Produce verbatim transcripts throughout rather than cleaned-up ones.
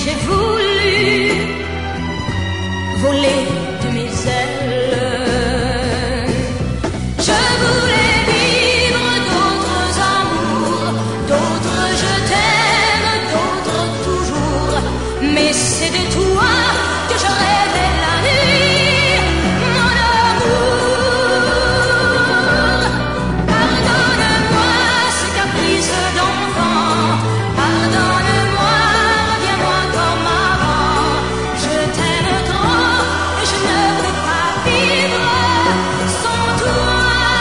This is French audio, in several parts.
j'ai voulu voler de mes ailes. Je voulais vivre d'autres amours, d'autres je t'aime, d'autres toujours. Mais c'est de toi que je rêvais la nuit, mon amour. Pardonne-moi ce caprice d'enfant, pardonne-moi, reviens-moi comme avant. Je t'aime trop et je ne peux pas vivre sans toi.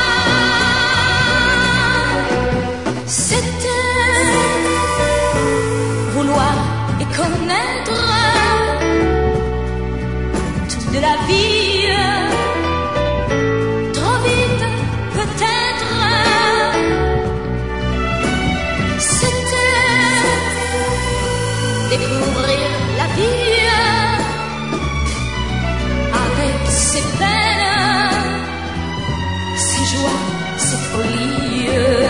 C'était vouloir et connaître toute de la vie, trop vite peut-être. C'était découvrir la vie avec ses peines, ses joies, ses folies.